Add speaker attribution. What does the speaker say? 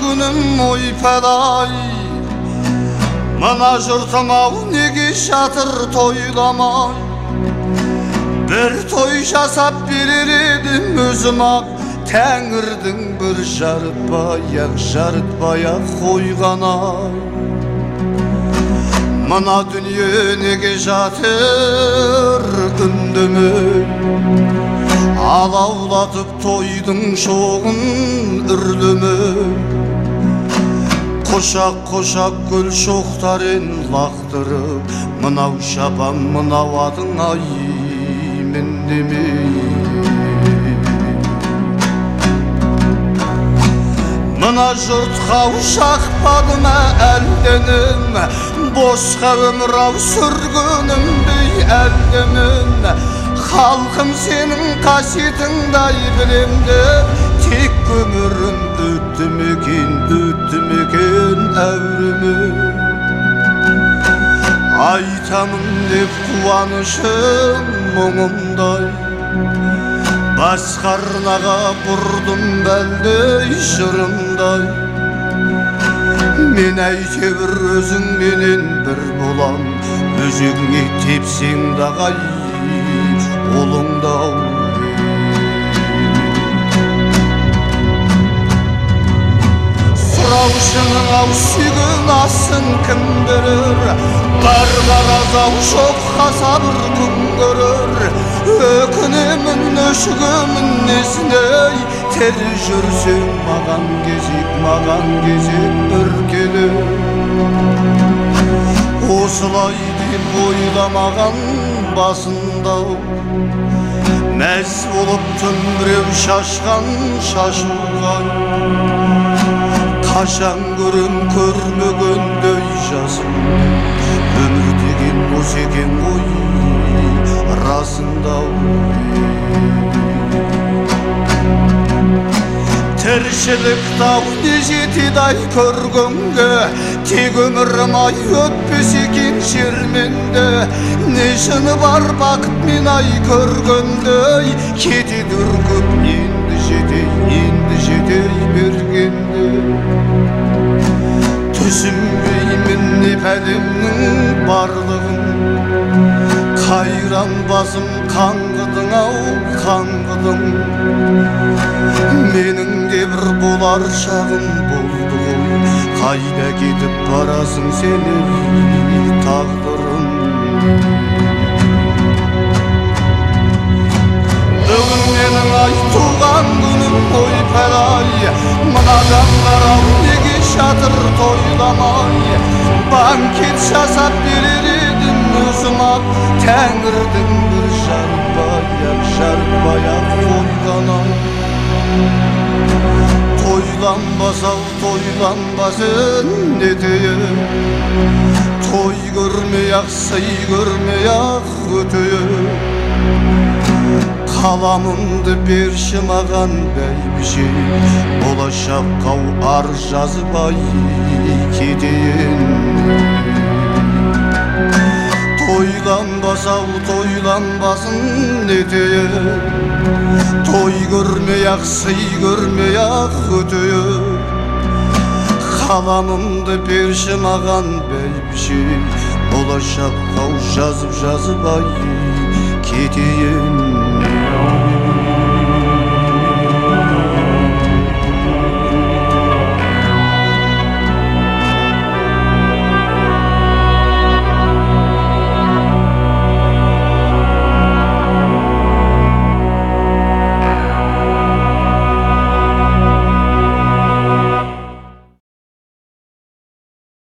Speaker 1: күнім ойпадай. Мына жұртым-ау неге жатыр тойламай. Bir toy жасап берер едім өзім-ақ, Тәңірдің бір жарытпай-ақ қойған-ай. Мына дүние неге жатыр үндемей, алаулатып тойдың шоғын үрлемей. Қошақ гүл шоқтарын лақтырып, мынау шапан мынау адың ай міндемей. Мына жұртқа шақпады ма әлденім, босқа өмір-ау сүргенім бей әлденім. Халқым сенің қасиетіңдай білемді, тек өмірім өтті мекен әуреме. Айтамын деп қуанышым мұңымдай, басқа арнаға бұрдым бәлдей жырымдай. Мен әйтеуір өзіңменен бір болам, өзіңе тепсең дағай ұлыңдау. Сұраушының-ау сүйген асын кім берер, бар азау жоққа сабыр күн көрер. Өкінемін өшігемін несіней, тел жүрсең маған кезек іркелер. Осылай деп ойламаған басындау, мәз болып түнбіреу шашқан шашуға. Қашан көрем көрмегендей жасым, өмір деген осы екен ғой расында-ау. Тіршілік-тау не жетеді-ай көргенге, тек өмірім-ай өтпес екен шерменде. Не жыны бар бақыт мен-ай көргендей, кетеді үркіп енді жетей бергенде. Түсінбеймін не пәлемнің барлығын, қайран басым қаңғыдың-ау қаңғыдың. Менің де бір болар шағым болды ғой, қайда кетіп барасың сені тағдырым. Бүгін менің ай туған күнім ойпалай, мына жандар-ау неге жатыр тойламай. Банкет жасап берер едім өзім-ақ, Тәңірдің бір жарытпай-ақ қойған-ай. Тойланбас-ау тойланбасын етейін, той көрмей-ақ сый көрмей-ақ өтейін. Қаламымды берші маған бәйбіше, болашаққа ар жазбай кетейін. Тойланбас-ау тойланбасын етейін, той көрмей-ақ сый көрмей-ақ өтейін. Қаламымды берші маған бәйбіше, болашаққа жазып ай кетейін.